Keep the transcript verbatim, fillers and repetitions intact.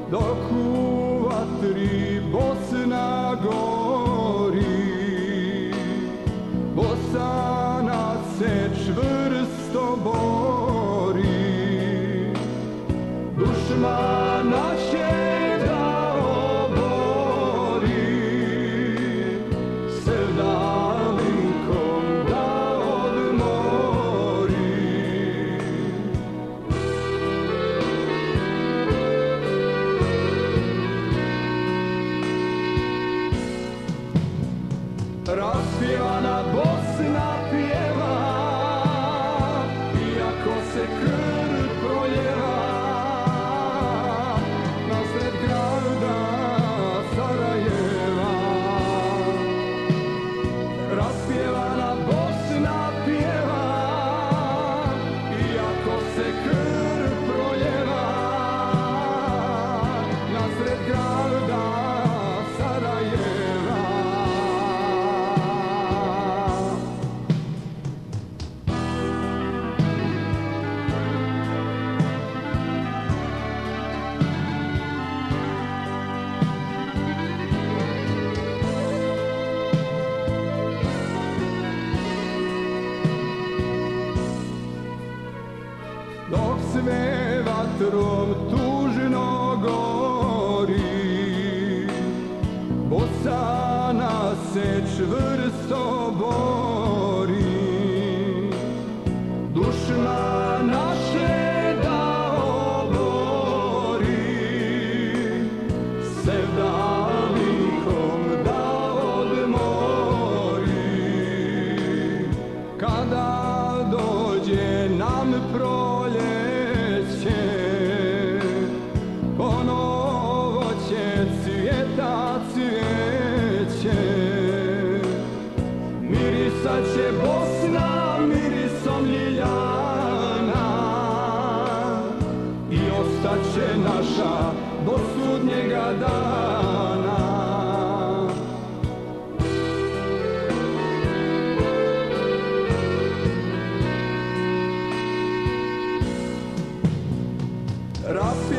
dok u vatri Bosna gori. Bosana se čvrsto bori, dušmana će da obori, sevdalinkom da odmori. Raspjevana Bosna pjeva, iako se krv proljeva, nasred grada Sarajeva. Raspjevana Bosna pjeva, iako se krv proljeva, nasred grada Sarajeva. Dok sve vatrom tužno gori, Bosana se čvrsto bori, dušmana će da obori, sevdalinkom da odmori. Kada dođe nam proljeće, ponovo će cvjeta cvijeće. Mirisat će Bosna mirisom ljiljana i ostaće naša do sudnjega dana. Raspjevana